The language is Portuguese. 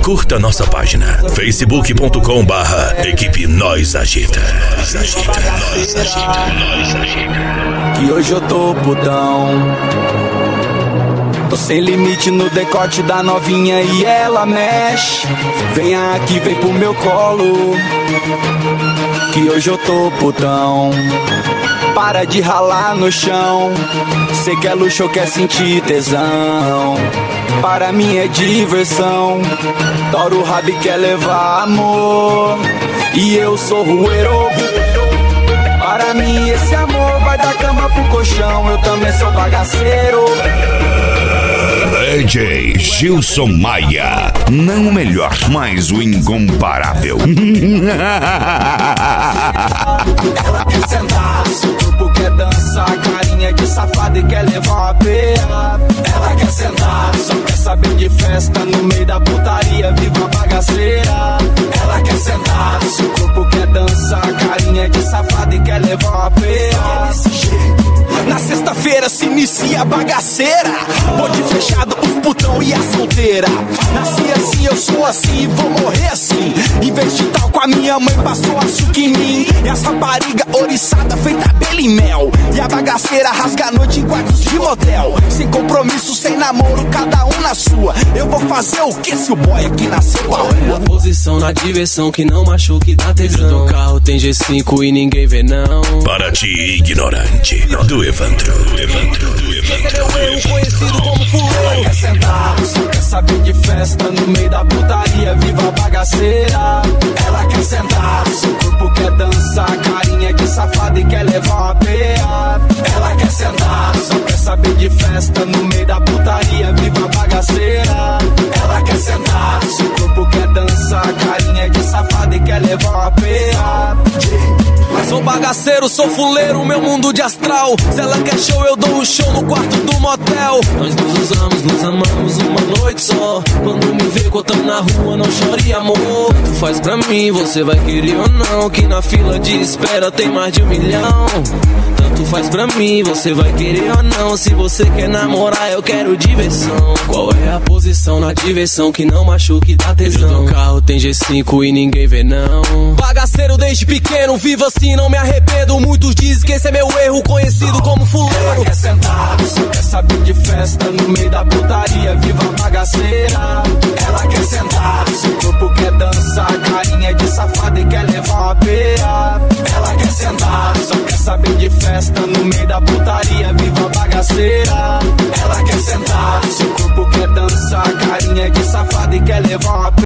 Curta nossa página facebook.com/equipe Nós Agita. Que hoje eu tô putão. Tô sem limite no decote da novinha e ela mexe. Venha aqui, vem pro meu colo. Que hoje eu tô putão. Para de ralar no chão. Cê quer luxo ou quer sentir tesão. Para mim é diversão. Tora o rabo e quer levar amor. E eu sou rueiro. Para mim esse amor vai da cama pro colchão. Eu também sou bagaceiro. DJ Gilson Maia, não o melhor, mas o incomparável. Ela quer sentar, seu corpo quer dançar, carinha de safada e quer levar uma peia. Ela quer sentar, só quer saber de festa, no meio da putaria, viva a bagaceira. Ela quer sentar, seu corpo quer dançar, carinha de safada e quer levar uma peia. Na sexta-feira se inicia a bagaceira. Bonde fechado, os putão e a solteira. Nasci assim, eu sou assim e vou morrer assim. Em vez de tal com a minha mãe passou açúcar em mim. E as rapariga oriçada feita abelha e mel. E a bagaceira rasga a noite em quartos de motel. Sem compromisso, sem namoro, cada um na sua. Eu vou fazer o que se o boy aqui nasceu? Qual é a posição na diversão que não machuca e dá tesão? O carro tem G5 e ninguém vê não. Para ti, ignorante, do Evandro. Esse é meu erro conhecido como fulano. Ela quer sentar, só quer saber de festa, no meio da putaria, viva a bagaceira. Ela quer sentar, seu corpo quer dançar, carinha de safada e quer levar uma peia. Ela quer sentar, só quer saber de festa, no meio da putaria, viva a bagaceira. Ela quer sentar, seu corpo quer dançar, carinha de safada e quer levar uma peia. Sou bagaceiro, sou fuleiro, meu mundo de astral. Se ela quer show, eu dou um show no quarto do motel. Nós nos usamos, nos amamos uma noite só. Quando me vê contando na rua, não chore amor. Tu faz pra mim, você vai querer ou não, que na fila de espera tem mais de 1 milhão. Tanto faz pra mim, você vai querer ou não. Se você quer namorar, eu quero diversão. Qual é a posição na diversão que não machuca e dá tesão? O carro tem G5 e ninguém vê não. Bagaceiro desde pequeno, vivo assim, não me arrependo. Muitos dizem que esse é meu erro, conhecido como fulano. Ela quer sentar, só quer saber de festa, no meio da putaria, viva a bagaceira. Ela quer sentar, seu corpo quer dançar, carinha de safada e quer levar uma peia. Ela quer sentar, só quer saber de festa, no meio da putaria, viva a bagaceira. Ela quer sentar, seu corpo quer dançar, carinha de safada e quer levar uma peia.